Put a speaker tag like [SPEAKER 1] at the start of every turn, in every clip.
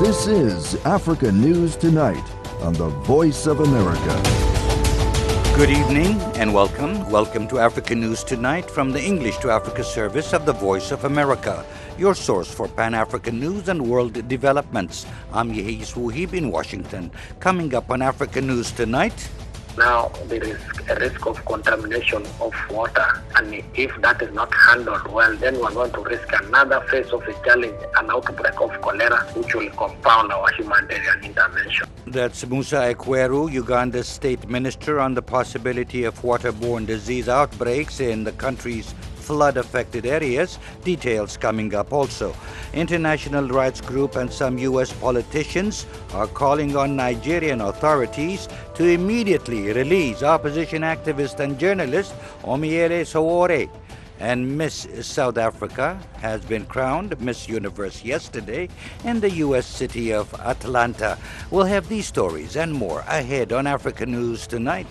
[SPEAKER 1] This is Africa News Tonight on the Voice of America.
[SPEAKER 2] Good evening and welcome. Welcome to Africa News Tonight from the English to Africa service of the Voice of America, your source for Pan-African news and world developments. I'm Yehis Wuhib in Washington. Coming up on Africa News Tonight.
[SPEAKER 3] Now there is a risk of contamination of water, and if that is not handled well, then we're going to risk another phase of a challenge, an outbreak of cholera, which will compound our humanitarian intervention.
[SPEAKER 2] That's Musa Ekweru, Uganda's state minister, on the possibility of waterborne disease outbreaks in the country's flood-affected areas. Details coming up also. International rights group and some U.S. politicians are calling on Nigerian authorities to immediately release opposition activist and journalist Omiere Sowore. And Miss South Africa has been crowned Miss Universe yesterday in the U.S. city of Atlanta. We'll have these stories and more ahead on Africa News Tonight.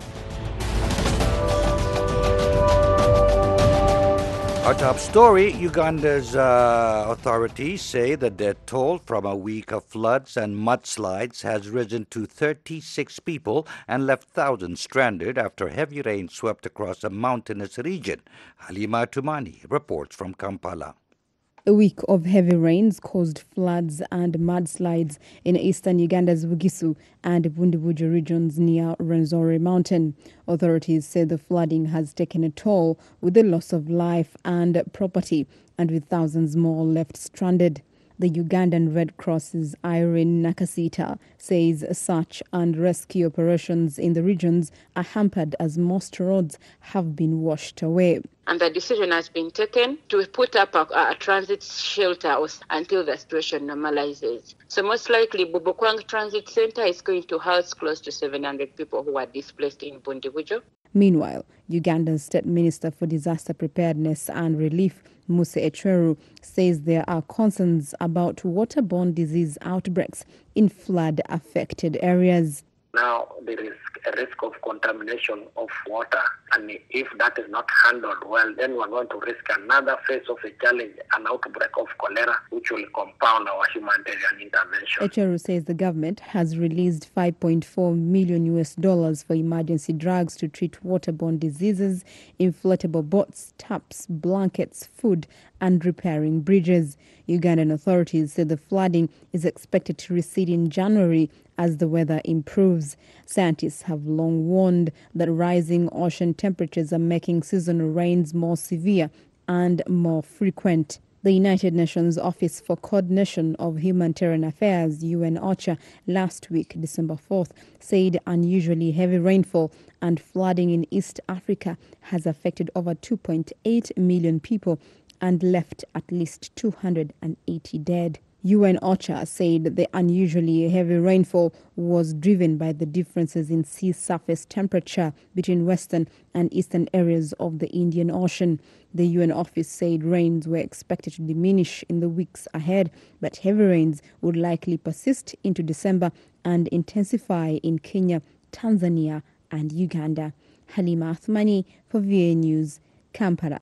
[SPEAKER 2] Our top story, Uganda's authorities say the death toll from a week of floods and mudslides has risen to 36 people and left thousands stranded after heavy rain swept across a mountainous region. Halima Tumani reports from Kampala.
[SPEAKER 4] A week of heavy rains caused floods and mudslides in eastern Uganda's Bugisu and Bundibujo regions near Rwenzori Mountain. Authorities say the flooding has taken a toll, with the loss of life and property, and with thousands more left stranded. The Ugandan Red Cross's Irene Nakasita says search and rescue operations in the regions are hampered as most roads have been washed away.
[SPEAKER 5] And the decision has been taken to put up a transit shelter until the situation normalizes. So most likely, Bubukwang Transit Center is going to house close to 700 people who are displaced in Bundibujo.
[SPEAKER 4] Meanwhile, Uganda's State Minister for Disaster Preparedness and Relief, Musa Ekweru, says there are concerns about waterborne disease outbreaks in flood-affected areas.
[SPEAKER 3] Now there is a risk of contamination of water, and if that is not handled well, then we're going to risk another phase of a challenge, an outbreak of cholera, which will compound our humanitarian intervention.
[SPEAKER 4] Ekweru says the government has released $5.4 million for emergency drugs to treat waterborne diseases, inflatable boats, taps, blankets, food, and repairing bridges. Ugandan authorities say the flooding is expected to recede in January as the weather improves. Scientists have long warned that rising ocean temperatures are making seasonal rains more severe and more frequent. The United Nations Office for Coordination of Humanitarian Affairs, UN OCHA, last week, December 4th, said unusually heavy rainfall and flooding in East Africa has affected over 2.8 million people and left at least 280 dead. UN OCHA said the unusually heavy rainfall was driven by the differences in sea surface temperature between western and eastern areas of the Indian Ocean. The UN office said rains were expected to diminish in the weeks ahead, but heavy rains would likely persist into December and intensify in Kenya, Tanzania, and Uganda. Halima Athmani for VOA News, Kampala.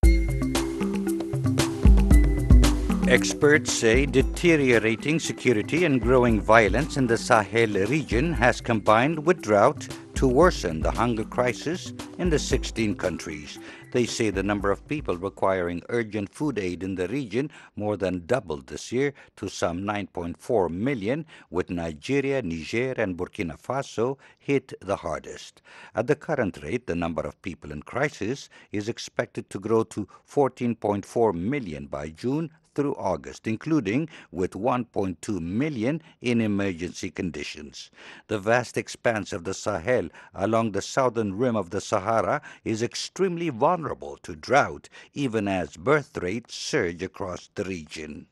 [SPEAKER 2] Experts say deteriorating security and growing violence in the Sahel region has combined with drought to worsen the hunger crisis in the 16 countries. They say the number of people requiring urgent food aid in the region more than doubled this year to some 9.4 million, with Nigeria, Niger, and Burkina Faso hit the hardest. At the current rate, the number of people in crisis is expected to grow to 14.4 million by June through August, including with 1.2 million in emergency conditions. The vast expanse of the Sahel along the southern rim of the Sahara is extremely vulnerable to drought, even as birth rates surge across the region.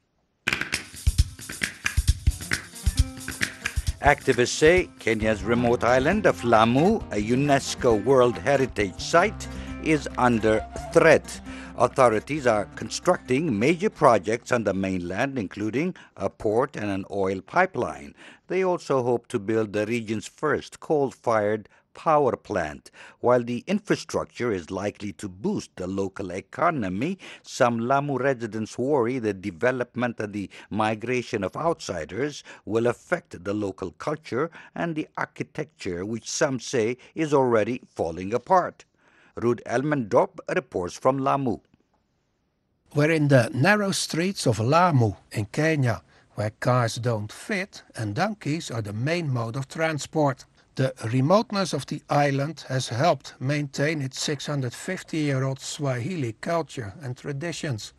[SPEAKER 2] Activists say Kenya's remote island of Lamu, a UNESCO World Heritage Site, is under threat. Authorities are constructing major projects on the mainland, including a port and an oil pipeline. They also hope to build the region's first coal-fired power plant. While the infrastructure is likely to boost the local economy, some Lamu residents worry the development and the migration of outsiders will affect the local culture and the architecture, which some say is already falling apart. Ruud Elmendorp reports from Lamu.
[SPEAKER 6] We're in the narrow streets of Lamu in Kenya, where cars don't fit and donkeys are the main mode of transport. The remoteness of the island has helped maintain its 650-year-old Swahili culture and traditions.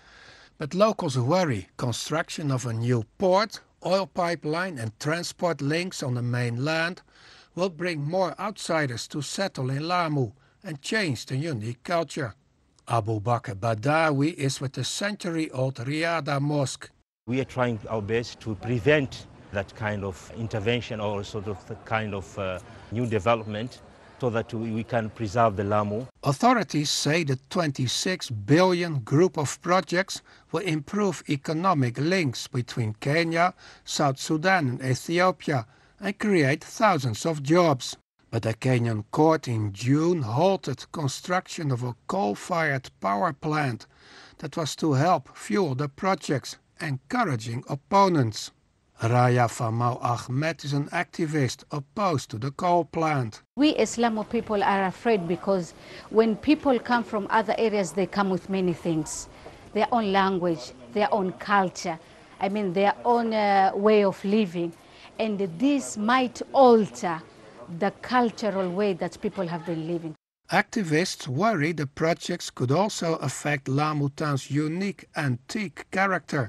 [SPEAKER 6] But locals worry construction of a new port, oil pipeline and transport links on the mainland will bring more outsiders to settle in Lamu and change the unique culture. Abu Bakr Badawi is with the century-old Riyadh Mosque.
[SPEAKER 7] We are trying our best to prevent that kind of intervention or sort of the kind of new development so that we can preserve the Lamu.
[SPEAKER 6] Authorities say the 26 billion group of projects will improve economic links between Kenya, South Sudan and Ethiopia and create thousands of jobs. But a Kenyan court in June halted construction of a coal-fired power plant that was to help fuel the projects, encouraging opponents. Raya Famau Ahmed is an activist opposed to the coal plant.
[SPEAKER 8] We as Lamu people are afraid because when people come from other areas, they come with many things. Their own language, their own culture, their own way of living. And this might alter the cultural way that people have been living.
[SPEAKER 6] Activists worry the projects could also affect Lamu Town's unique antique character.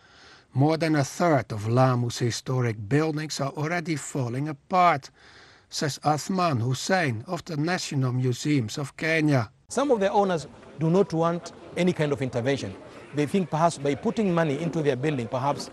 [SPEAKER 6] More than a third of Lamu's historic buildings are already falling apart, says Athman Hussein of the National Museums of Kenya.
[SPEAKER 9] Some of the owners do not want any kind of intervention. They think perhaps by putting money into their building, perhaps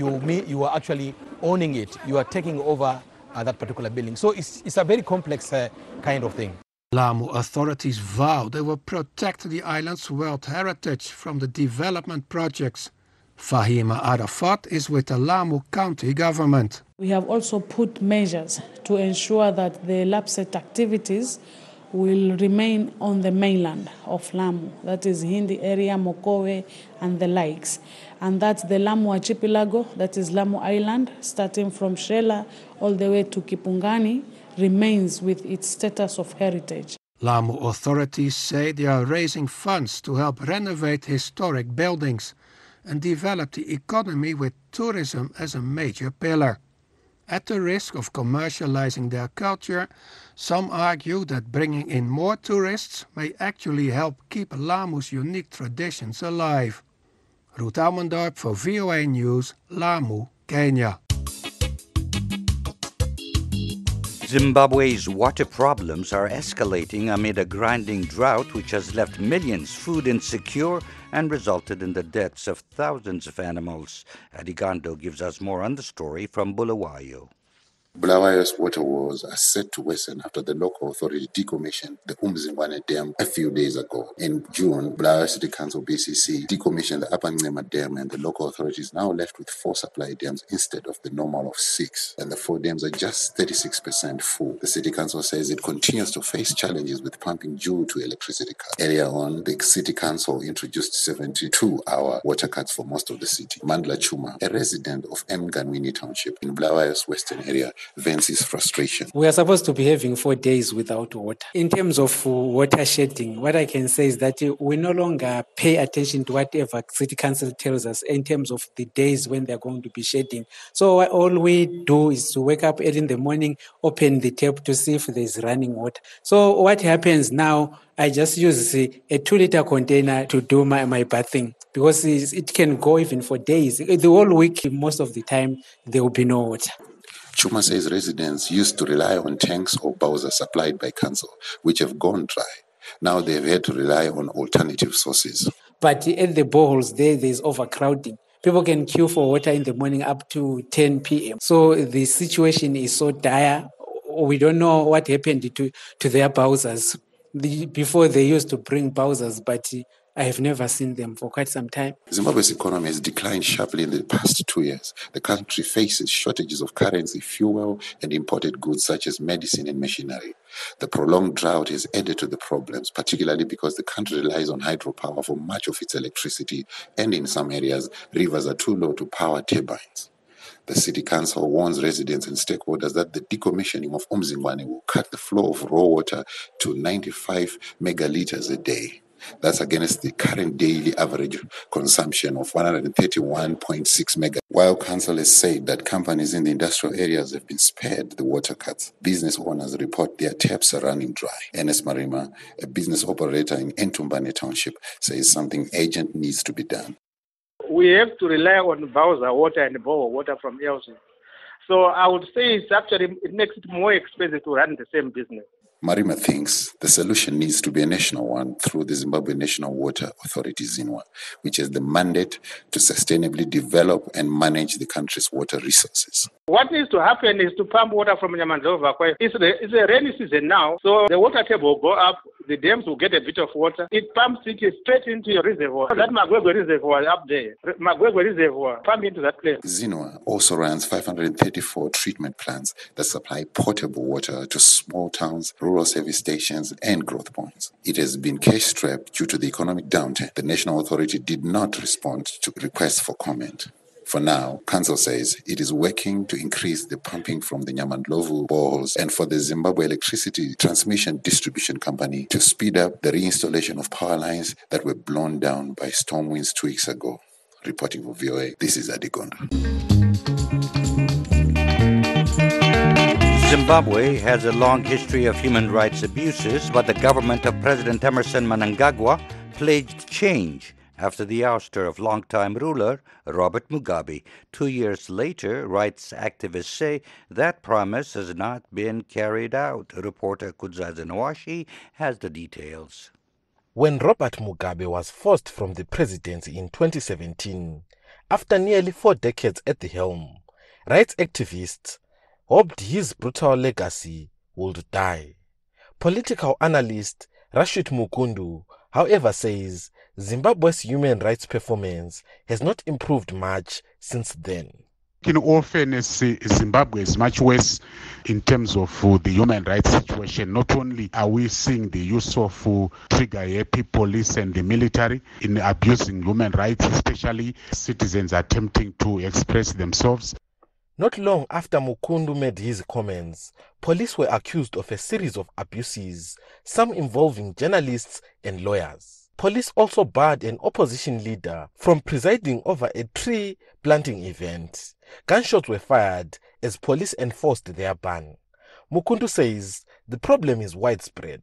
[SPEAKER 9] you are actually owning it. You are taking over that particular building. So it's a very complex kind of thing.
[SPEAKER 6] Lamu authorities vow they will protect the island's world heritage from the development projects. Fahima Arafat is with the Lamu County government.
[SPEAKER 10] We have also put measures to ensure that the LAPSSET activities will remain on the mainland of Lamu, that is Hindi area, Mokowe and the likes. And that's the Lamu Archipelago, that is Lamu Island, starting from Shela all the way to Kipungani, remains with its status of heritage.
[SPEAKER 6] Lamu authorities say they are raising funds to help renovate historic buildings and develop the economy with tourism as a major pillar. At the risk of commercializing their culture, some argue that bringing in more tourists may actually help keep Lamu's unique traditions alive. Ruud Elmendorp for VOA News, Lamu, Kenya.
[SPEAKER 2] Zimbabwe's water problems are escalating amid a grinding drought which has left millions food insecure and resulted in the deaths of thousands of animals. Adigando gives us more on the story from Bulawayo.
[SPEAKER 11] Bulawayo's water woes are set to worsen after the local authority decommissioned the Umzingwane Dam a few days ago. In June, Bulawayo City Council BCC decommissioned the Upper Ncema Dam, and the local authorities now left with 4 supply dams instead of the normal of 6. And the 4 dams are just 36% full. The City Council says it continues to face challenges with pumping due to electricity cuts. Earlier on, the City Council introduced 72-hour water cuts for most of the city. Mandla Chuma, a resident of Mganwini Township in Bulawayo's western area, vents his frustration.
[SPEAKER 12] We are supposed to be having 4 days without water. In terms of water shedding, what I can say is that we no longer pay attention to whatever City Council tells us in terms of the days when they're going to be shedding. So all we do is to wake up early in the morning, open the tap to see if there's running water. So what happens now, I just use a 2-liter container to do my bathing because it can go even for days. The whole week, most of the time, there will be no water.
[SPEAKER 11] Chuma says residents used to rely on tanks or bowsers supplied by council, which have gone dry. Now they've had to rely on alternative sources.
[SPEAKER 12] But at the boreholes, there's overcrowding. People can queue for water in the morning up to 10 p.m. So the situation is so dire. We don't know what happened to their bowsers. Before they used to bring bowsers, but I have never seen them for quite some time.
[SPEAKER 11] Zimbabwe's economy has declined sharply in the past 2 years. The country faces shortages of currency, fuel, and imported goods such as medicine and machinery. The prolonged drought has added to the problems, particularly because the country relies on hydropower for much of its electricity, and in some areas, rivers are too low to power turbines. The city council warns residents and stakeholders that the decommissioning of Umzingwane will cut the flow of raw water to 95 megaliters a day. That's against the current daily average consumption of 131.6 mega. While council has said that companies in the industrial areas have been spared the water cuts, business owners report their taps are running dry. Ernest Marima, a business operator in Entumbane Township, says something urgent needs to be done.
[SPEAKER 13] We have to rely on Bowser water and borrow water from elsewhere. So I would say it makes it more expensive to run the same business.
[SPEAKER 11] Marima thinks the solution needs to be a national one through the Zimbabwe National Water Authority, ZINWA, which has the mandate to sustainably develop and manage the country's water resources.
[SPEAKER 13] What needs to happen is to pump water from Nyamandova. It's a rainy season now, so the water table will go up, the dams will get a bit of water. It pumps it straight into your reservoir. That Magwegwe reservoir up there, Magwegwe reservoir, pump into that place.
[SPEAKER 11] ZINWA also runs 534 treatment plants that supply potable water to small towns, rural service stations, and growth points. It has been cash-strapped due to the economic downturn. The National Authority did not respond to requests for comment. For now, Council says it is working to increase the pumping from the Nyamandlovu boreholes and for the Zimbabwe Electricity Transmission Distribution Company to speed up the reinstallation of power lines that were blown down by storm winds 2 weeks ago. Reporting for VOA, this is Adigonda.
[SPEAKER 2] Zimbabwe has a long history of human rights abuses, but the government of President Emmerson Mnangagwa pledged change after the ouster of longtime ruler Robert Mugabe. 2 years later, rights activists say that promise has not been carried out. Reporter Kudzazi Nawashi has the details.
[SPEAKER 14] When Robert Mugabe was forced from the presidency in 2017, after nearly 4 decades at the helm, rights activists hoped his brutal legacy would die. Political analyst Rashid Mukundu, however, says Zimbabwe's human rights performance has not improved much since then.
[SPEAKER 15] In all fairness, Zimbabwe is much worse in terms of the human rights situation. Not only are we seeing the use of trigger-happy police and the military in abusing human rights, especially citizens attempting to express themselves.
[SPEAKER 14] Not long after Mukundu made his comments, police were accused of a series of abuses, some involving journalists and lawyers. Police also barred an opposition leader from presiding over a tree planting event. Gunshots were fired as police enforced their ban. Mukundu says the problem is widespread.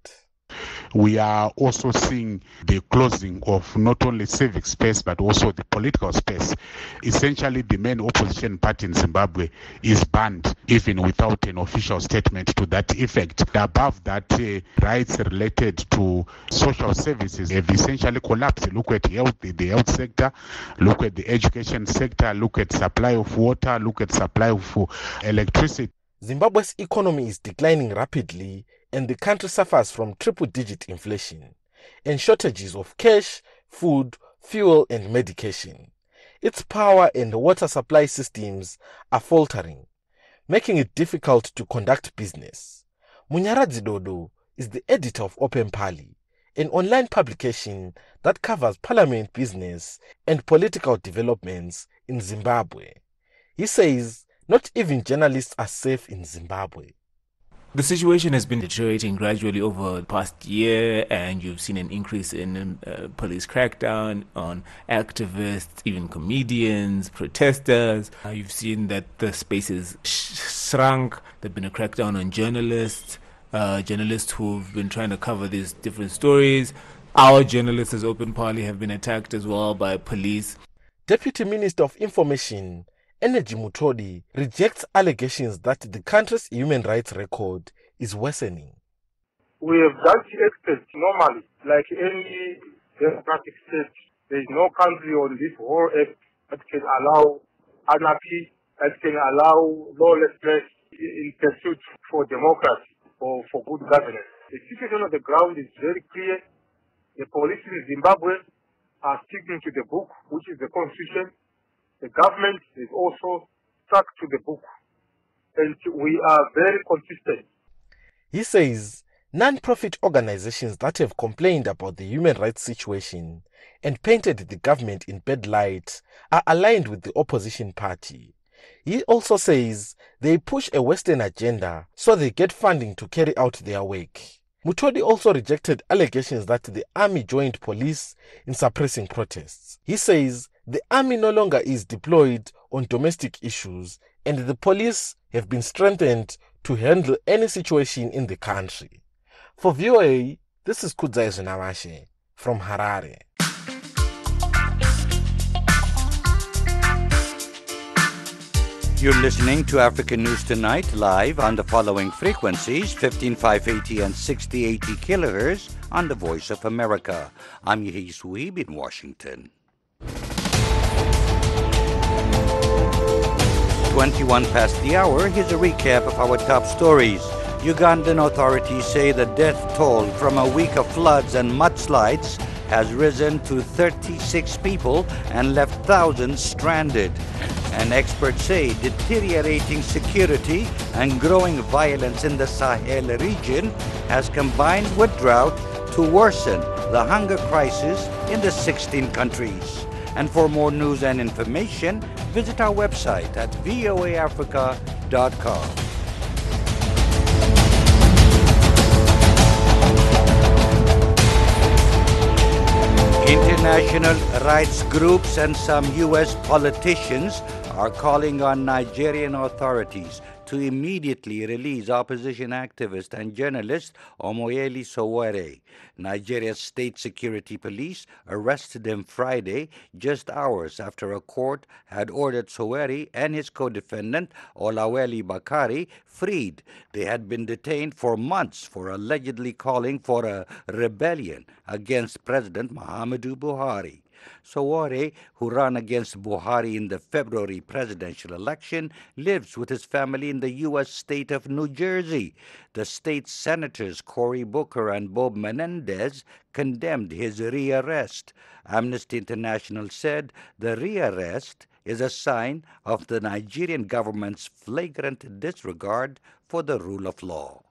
[SPEAKER 15] We are also seeing the closing of not only civic space but also the political space. Essentially, the main opposition party in Zimbabwe is banned, even without an official statement to that effect. Above that, rights related to social services have essentially collapsed. Look at health, the health sector, look at the education sector, look at supply of water, look at supply of electricity.
[SPEAKER 14] Zimbabwe's economy is declining rapidly, and the country suffers from triple-digit inflation and shortages of cash, food, fuel, and medication. Its power and water supply systems are faltering, making it difficult to conduct business. Munyaradzi Dodo is the editor of Open Pali, an online publication that covers parliament business and political developments in Zimbabwe. He says not even journalists are safe in Zimbabwe.
[SPEAKER 16] The situation has been deteriorating gradually over the past year, and you've seen an increase in police crackdown on activists, even comedians, protesters. You've seen that the space has shrunk. There's been a crackdown on journalists who've been trying to cover these different stories. Our journalists as Open Party have been attacked as well by police.
[SPEAKER 14] Deputy Minister of Information Energy Mutodi rejects allegations that the country's human rights record is worsening.
[SPEAKER 17] We have done experts normally, like any democratic state. There is no country on this whole earth that can allow anarchy, that can allow lawlessness in pursuit for democracy or for good governance. The situation on the ground is very clear. The police in Zimbabwe are sticking to the book, which is the Constitution. The government is also stuck to the book, and we are very consistent.
[SPEAKER 14] He says non-profit organizations that have complained about the human rights situation and painted the government in bad light are aligned with the opposition party. He also says they push a Western agenda so they get funding to carry out their work. Mutodi also rejected allegations that the army joined police in suppressing protests. He says the army no longer is deployed on domestic issues and the police have been strengthened to handle any situation in the country. For VOA, this is Kudzai Zinamashe from Harare.
[SPEAKER 2] You're listening to African News Tonight live on the following frequencies, 15580 and 6080 kilohertz on the Voice of America. I'm Yehi Suib in Washington. 21 past the hour, here's a recap of our top stories. Ugandan authorities say the death toll from a week of floods and mudslides has risen to 36 people and left thousands stranded. And experts say deteriorating security and growing violence in the Sahel region has combined with drought to worsen the hunger crisis in the 16 countries. And for more news and information, visit our website at voaafrica.com. International rights groups and some U.S. politicians are calling on Nigerian authorities to immediately release opposition activist and journalist Omoyele Sowore. Nigeria's state security police arrested him Friday, just hours after a court had ordered Sowore and his co-defendant Olawale Bakari freed. They had been detained for months for allegedly calling for a rebellion against President Muhammadu Buhari. Sowore, who ran against Buhari in the February presidential election, lives with his family in the U.S. state of New Jersey. The state's senators Cory Booker and Bob Menendez condemned his rearrest. Amnesty International said the rearrest is a sign of the Nigerian government's flagrant disregard for the rule of law.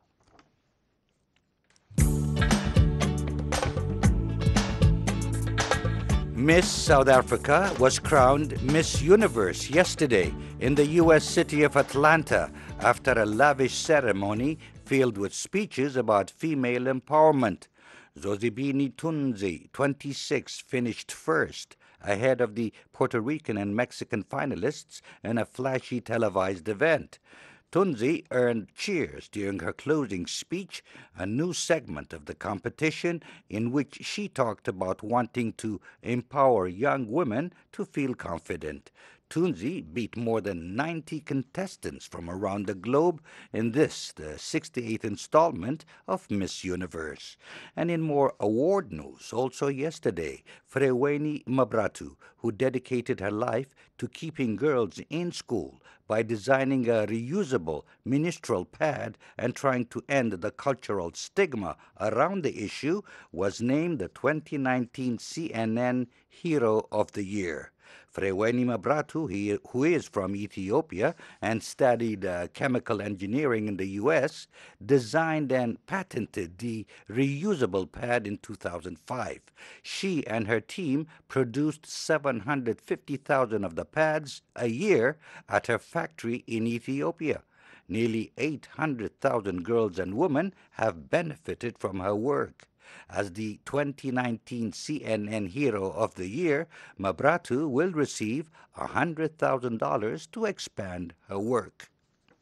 [SPEAKER 2] Miss South Africa was crowned Miss Universe yesterday in the U.S. city of Atlanta after a lavish ceremony filled with speeches about female empowerment. Zozibini Tunzi, 26, finished first, ahead of the Puerto Rican and Mexican finalists in a flashy televised event. Tunzi earned cheers during her closing speech, a new segment of the competition in which she talked about wanting to empower young women to feel confident. Tunzi beat more than 90 contestants from around the globe in this, the 68th installment of Miss Universe. And in more award news, also yesterday, Freweni Mabratu, who dedicated her life to keeping girls in school by designing a reusable menstrual pad and trying to end the cultural stigma around the issue, was named the 2019 CNN Hero of the Year. Freweni Mabratu, who is from Ethiopia and studied chemical engineering in the U.S., designed and patented the reusable pad in 2005. She and her team produced 750,000 of the pads a year at her factory in Ethiopia. Nearly 800,000 girls and women have benefited from her work. As the 2019 CNN Hero of the Year, Mabratu will receive $100,000 to expand her work.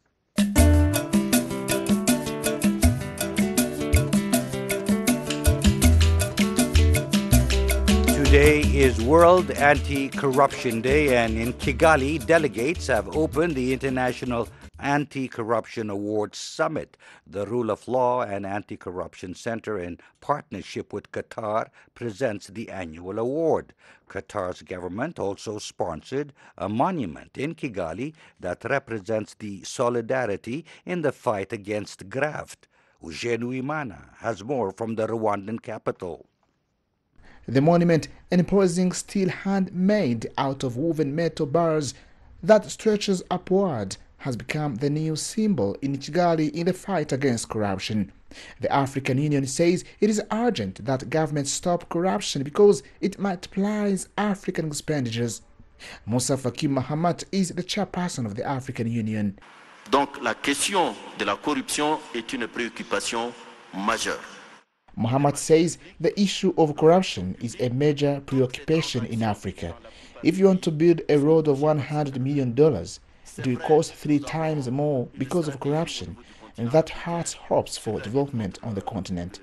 [SPEAKER 2] Today is World Anti-Corruption Day, and in Kigali, delegates have opened the International Anti-Corruption Awards Summit. The Rule of Law and Anti-Corruption Center, in partnership with Qatar, presents the annual award. Qatar's government also sponsored a monument in Kigali that represents the solidarity in the fight against graft. Eugene Uimana has more from the Rwandan capital.
[SPEAKER 18] The monument, an imposing steel hand made out of woven metal bars that stretches upward, has become the new symbol in Kigali in the fight against corruption. The African Union says it is urgent that governments stop corruption because it multiplies African expenditures. Moussa Faki Mahamat is the chairperson of the African Union.
[SPEAKER 19] Donc la question de la corruption est une préoccupation majeure.
[SPEAKER 18] Mahamat says the issue of corruption is a major preoccupation in Africa. If you want to build a road of $100 million, it will cost 3 times more because of corruption, and that hurts hopes for development on the continent.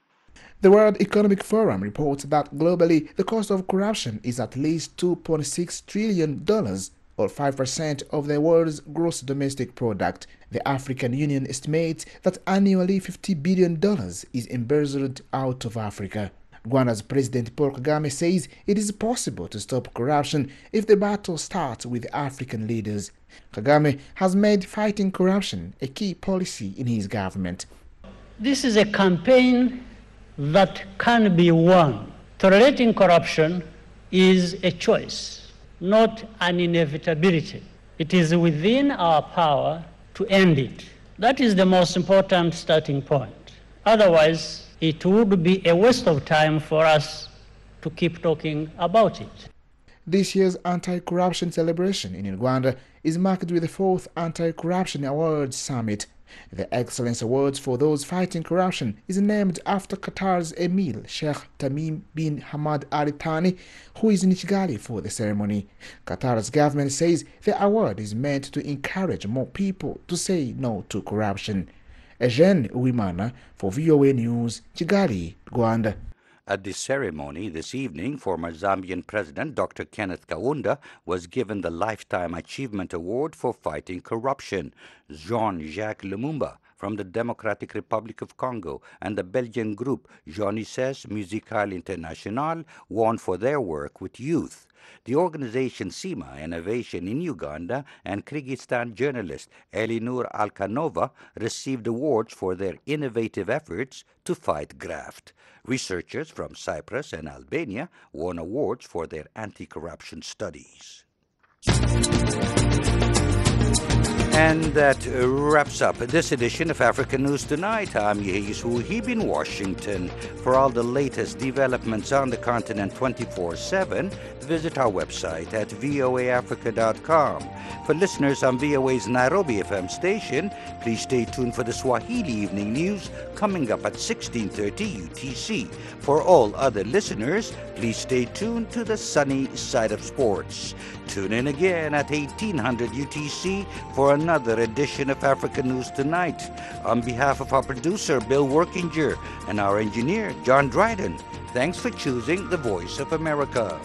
[SPEAKER 18] The World Economic Forum reports that globally the cost of corruption is at least $2.6 trillion, or 5% of the world's gross domestic product. The African Union estimates that annually $50 billion is embezzled out of Africa. Rwanda's President Paul Kagame says it is possible to stop corruption if the battle starts with African leaders. Kagame has made fighting corruption a key policy in his government.
[SPEAKER 20] This is a campaign that can be won. Tolerating corruption is a choice, not an inevitability. It is within our power to end it. That is the most important starting point. Otherwise, it would be a waste of time for us to keep talking about it.
[SPEAKER 18] This year's anti-corruption celebration in Rwanda is marked with the 4th Anti-Corruption Awards Summit. The Excellence Awards for those fighting corruption is named after Qatar's Emir Sheikh Tamim bin Hamad Al Thani, who is in Kigali for the ceremony. Qatar's government says the award is meant to encourage more people to say no to corruption. Eugene Uwimana for VOA News, Kigali, Rwanda.
[SPEAKER 2] At the ceremony this evening, former Zambian President Dr. Kenneth Kaunda was given the Lifetime Achievement Award for fighting corruption. Jean-Jacques Lumumba from the Democratic Republic of Congo and the Belgian group Jeunesse Musicale Internationale won for their work with youth. The organization CIMA Innovation in Uganda and Kyrgyzstan journalist Elinur Alkanova received awards for their innovative efforts to fight graft. Researchers from Cyprus and Albania won awards for their anti-corruption studies. And that wraps up this edition of Africa News Tonight. I'm Yehis Wuhib in Washington. For all the latest developments on the continent 24/7, visit our website at voaafrica.com. For listeners on VOA's Nairobi FM station, please stay tuned for the Swahili Evening News coming up at 16:30 UTC. For all other listeners, please stay tuned to the sunny side of sports. Tune in again at 1800 UTC for another edition of Africa News Tonight. On behalf of our producer, Bill Workinger, and our engineer, John Dryden, thanks for choosing the Voice of America.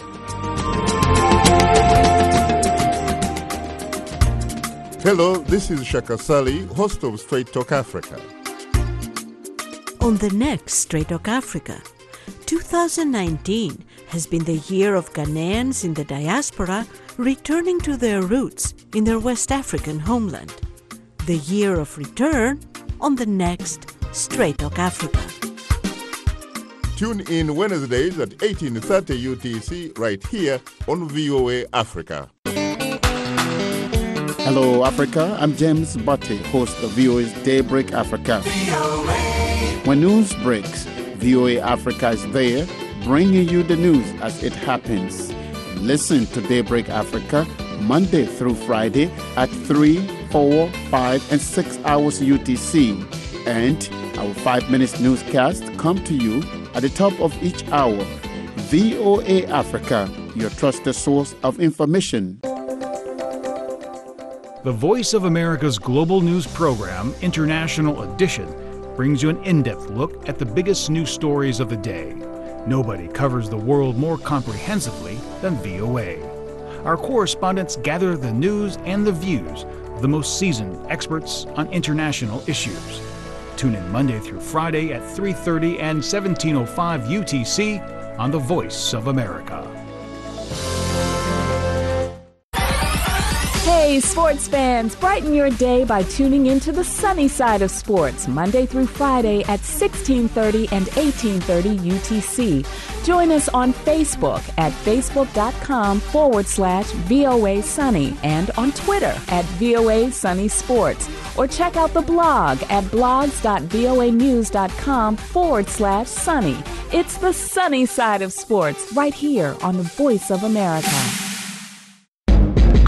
[SPEAKER 21] Hello, this is Shaka Sali, host of Straight Talk Africa.
[SPEAKER 22] On the next Straight Talk Africa, 2019 has been the year of Ghanaians in the diaspora returning to their roots in their West African homeland. The year of return on the next Straight Talk Africa.
[SPEAKER 21] Tune in Wednesdays at 18:30 UTC right here on VOA Africa.
[SPEAKER 23] Hello, Africa. I'm James Butte, host of VOA's Daybreak Africa. When news breaks, VOA Africa is there, bringing you the news as it happens. Listen to Daybreak Africa Monday through Friday at 3, 4, 5, and 6 hours UTC. And our 5-minute newscast come to you at the top of each hour. VOA Africa, your trusted source of information.
[SPEAKER 24] The Voice of America's global news program, International Edition, brings you an in-depth look at the biggest news stories of the day. Nobody covers the world more comprehensively than VOA. Our correspondents gather the news and the views of the most seasoned experts on international issues. Tune in Monday through Friday at 3:30 and 17:05 UTC on The Voice of America.
[SPEAKER 25] Hey,
[SPEAKER 1] Hey, sports fans, brighten your day by tuning into the sunny side of sports, Monday through Friday at 1630 and 1830 UTC. Join us on Facebook at facebook.com/VOA Sunny and on Twitter at VOA Sunny Sports. Or check out the blog at blogs.voanews.com/sunny. It's the sunny side of sports right here on the Voice of America.